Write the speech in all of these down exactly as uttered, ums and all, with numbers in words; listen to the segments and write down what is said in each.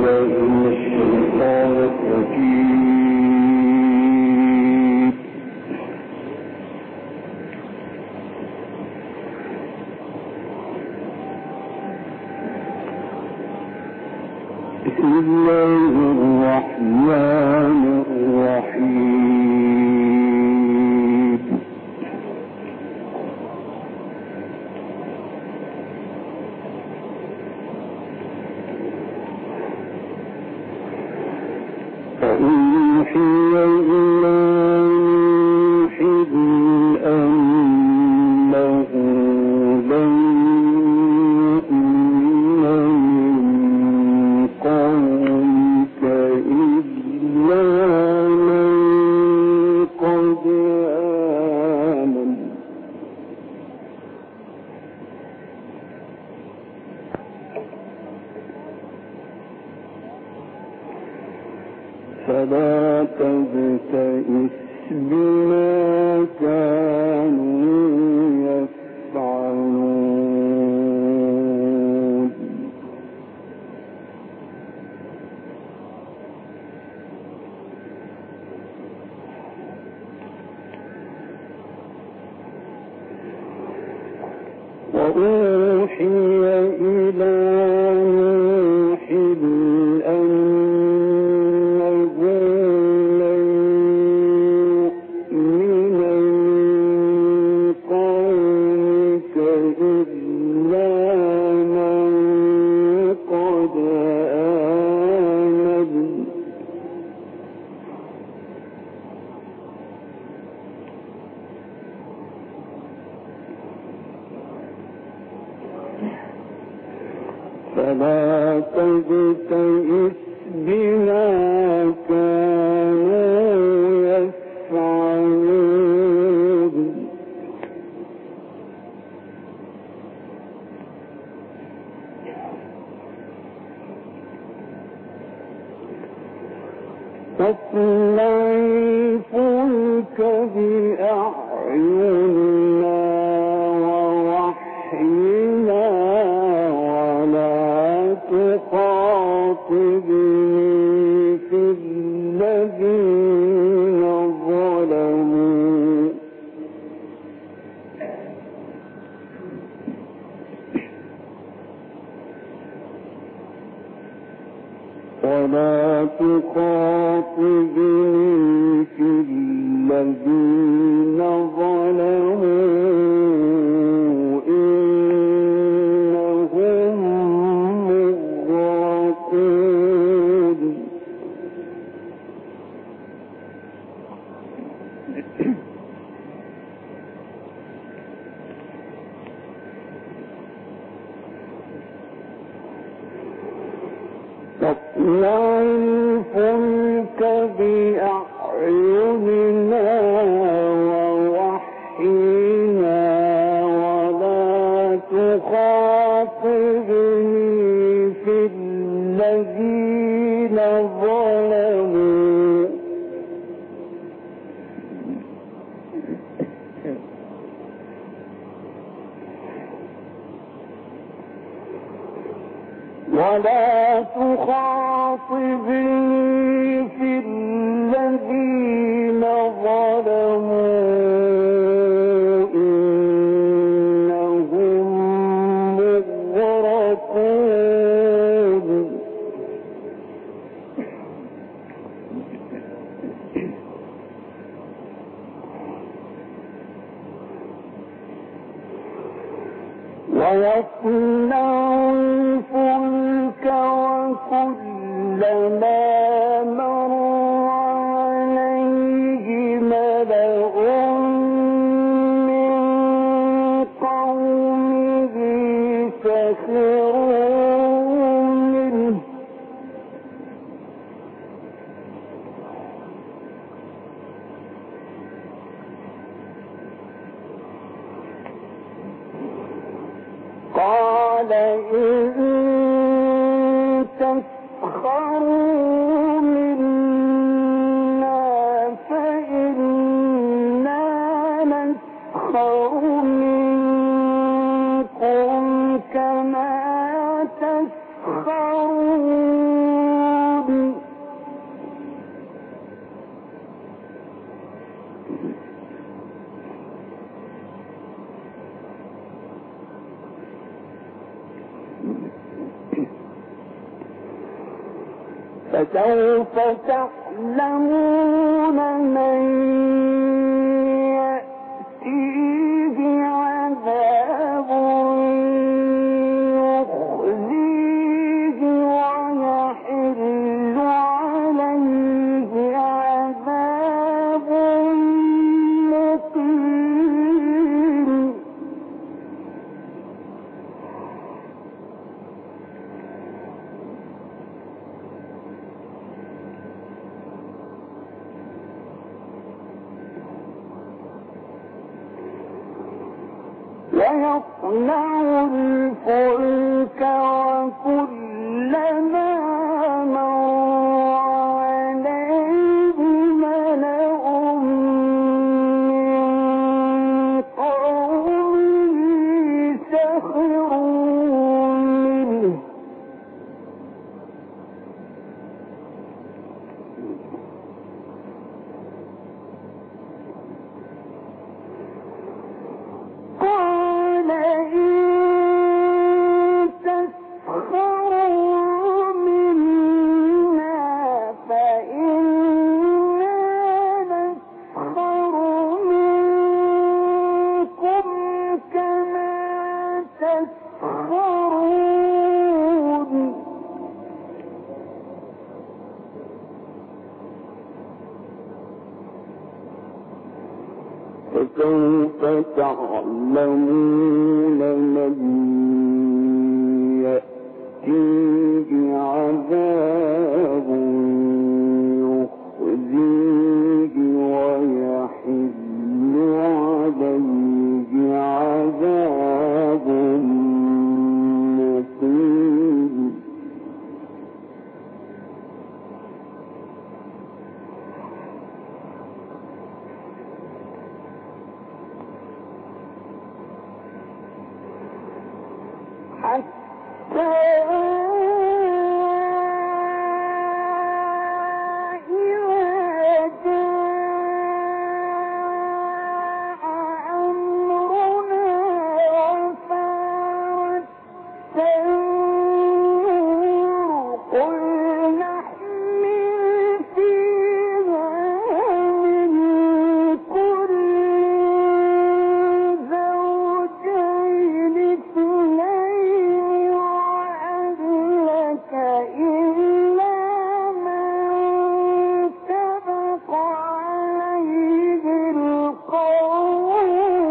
فلا تبتئس بما كانوا يفعلون وأوحي إلى نوح فلا تبتئس بما كانوا يفعلون واصنع الفلك بأعيننا ووحينا تخاطبني في الذين ظلموا ولا تخاطبني في الذين ظلموا إنهم مغرقون واصنع الفلك بأعيننا ووحينا ولا تخاطبني في الذين ظلموا ولا تخاطبني في الذين ظلموا إنهم مغرقون ويصنع الفلك وكلما مر عليه ملأ من قومه سخروا منه قال إن تسخروا منا فإنا نسخر منكم كما تسخرون فسوف تعلمون من يأتيه عذاب يخزيه ويحل عليه عذاب مقيم. ويصنع الفلك وكلما مر عليه ملأ من قومه سخروا منه قال إن تسخروا منا فإنا نسخر منكم كما تسخرون. فسوف تعلمون من يأتيه عذاب يخزيه ويحل عليه عذاب مقيم. حتى إذا جاء أمرنا وفارت التنور قل نحمل فيها من كل زوجين اثنين وأهلك إلا من سبق عليه القول.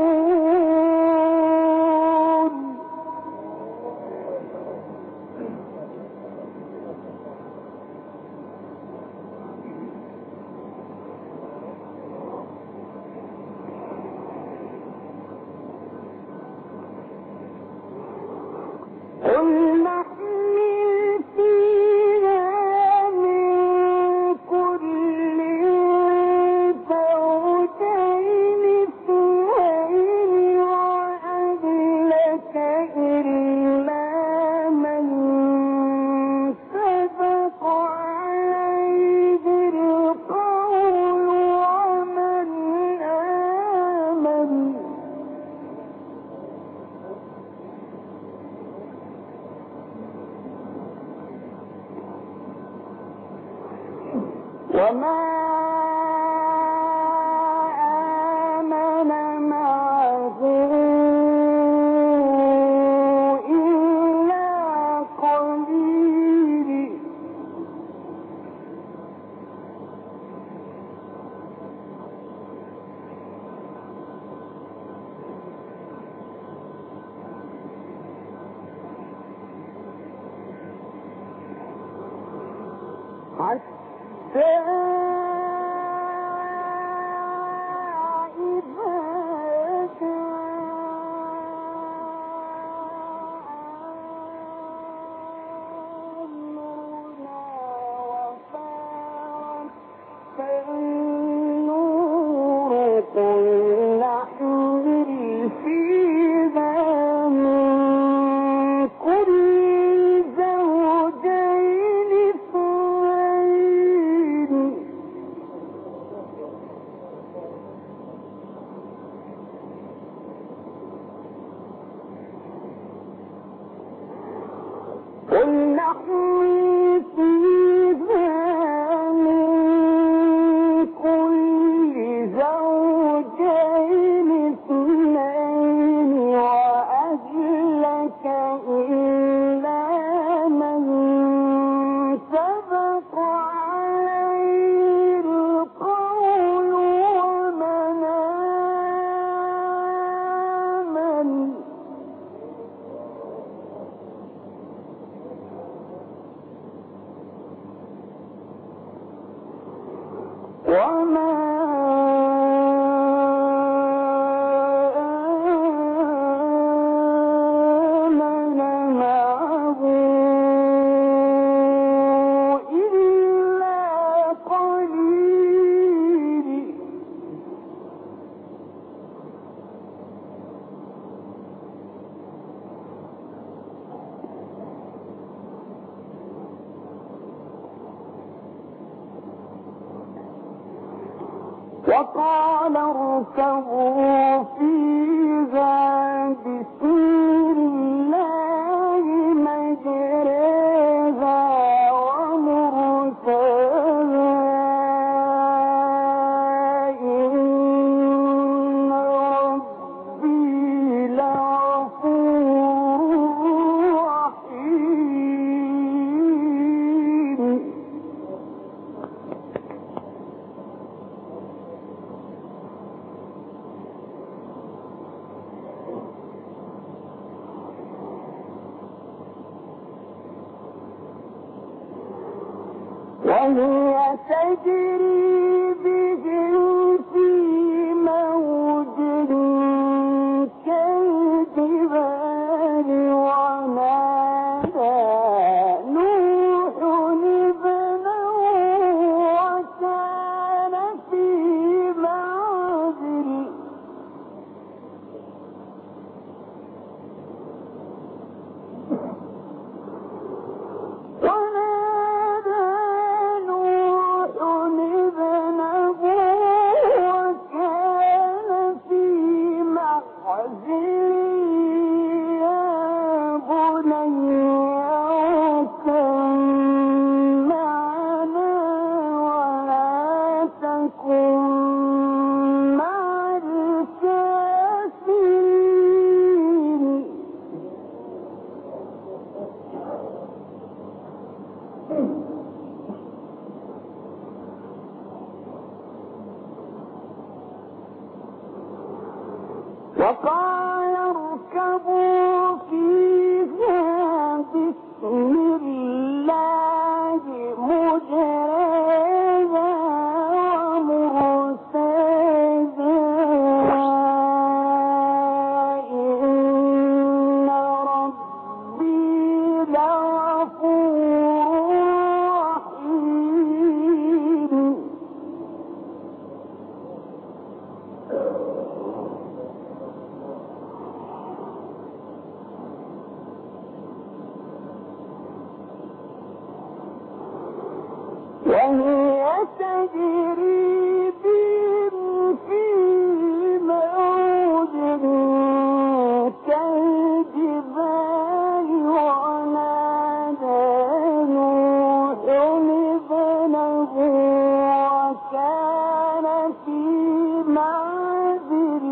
قل نحمل فيها من كل زوجين اثنين وأهلك إلا من سبق عليه القول ومن آمن. وما آمن معه إلا قليل. حتى إذا جاء أمرنا وفارت النور قل نحمل فيها من كل زوجين اثنين قل نحمل فيها وقال اركبوا فيها بسم الله مجريها ومرساها إن ربي لغفور رحيم. وهي تجري بهم في موج كالجبال ونادى نوح ابنه وكان في معزل وقال اركبوا فيها بسم الله مجريها ومرساها إن ربي لغفور رحيم. وهي تجري بهم في موج كالجبال ونادى نوح ابنه وكان في معزل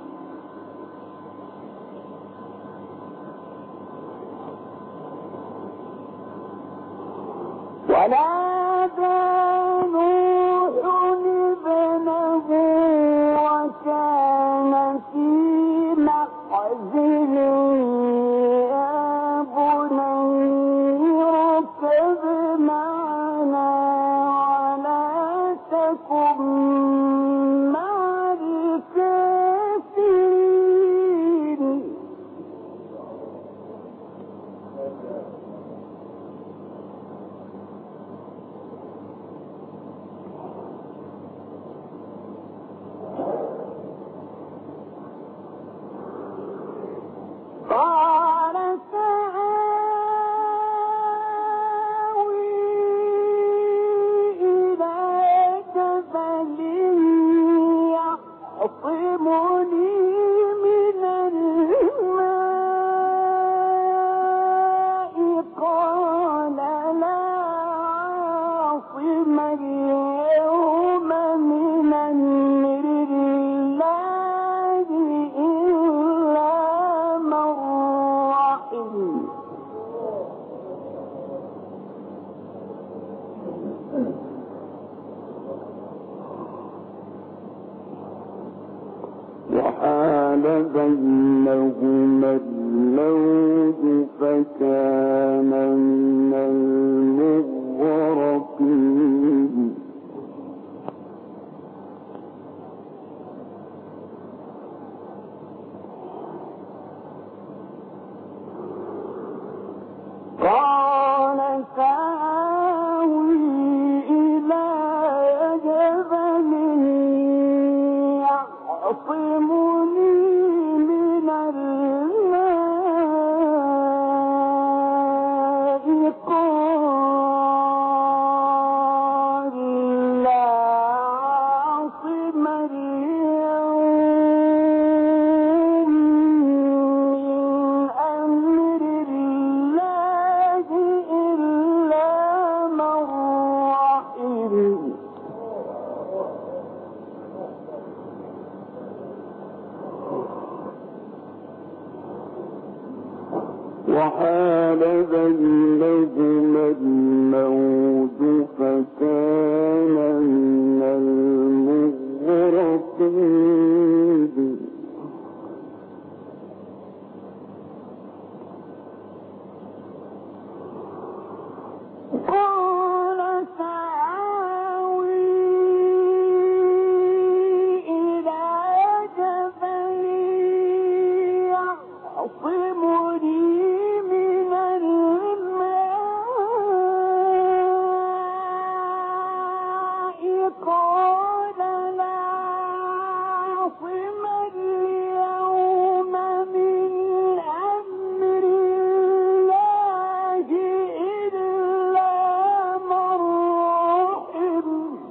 ونادى نوح ابنه وكان في معزل يا بني اركب معنا ولا تكن مع الكافرين. قال سآوي إلى جبل يعصمني من الماء قال لا عاصم اليوم من أمر الله إلا من رحم. وحال بينهما الموج فكان من المغرقين. قال سآوي إلى جبل يعصمني من الماء قال وحال بينهما الموج فكان من المغرقين قال سآوي إلى جبل يعصمني من الماء قال لا عاصم اليوم من أمر الله إلا من رحم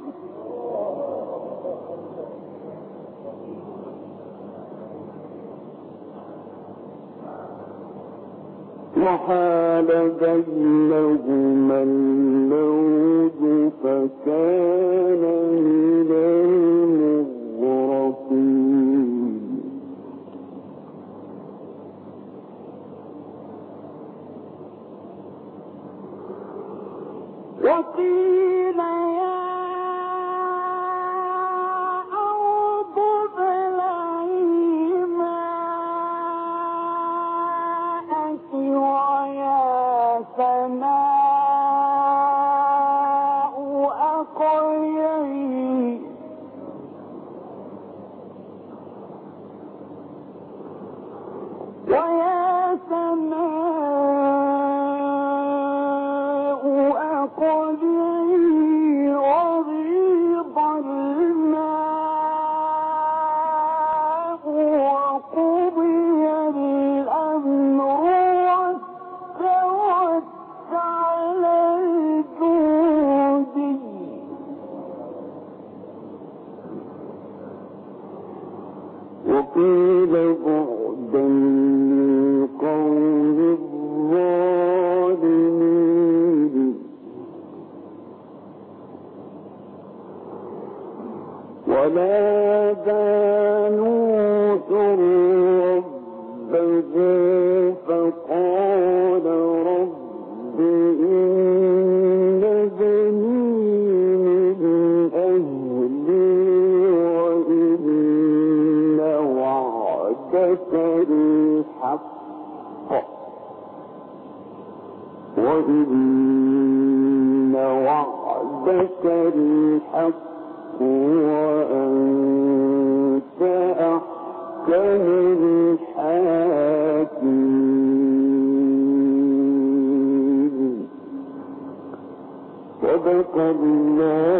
وحال بينهما الموج فكان من المغرقين وقيل يا أرض ابلعي ماءك ويا سماء أقلعي ويا سماء أقلعي وغيض الماء وقضي الأمر واستوت على الجود وقيل بعدا للقوم الظالمين ونادى نوح ربه فقال رب إن بني من أهلي وإن وعدك الحق وإن وعدك الحق وأنت أحكم الحاكمين صدق الله